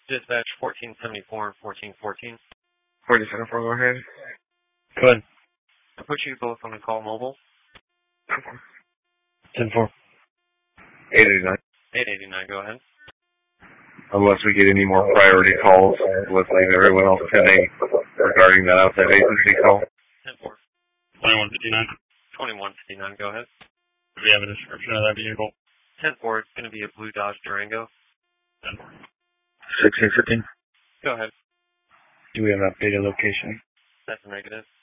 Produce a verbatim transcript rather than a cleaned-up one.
Dispatch fourteen seventy-four and fourteen fourteen. fourteen seventy-four, go ahead. Go ahead. I'll put you both on the call mobile. ten four. eight eighty-nine. eight eighty-nine, go ahead. Unless we get any more priority calls, let's leave everyone else pending regarding that outside agency call. ten four. twenty-one fifty-nine. twenty-one fifty-nine, go ahead. Do we have a description of that vehicle? ten four, it's going to be a blue Dodge Durango. ten four. sixteen fifteen. Go ahead. Do we have an updated location? That's a negative.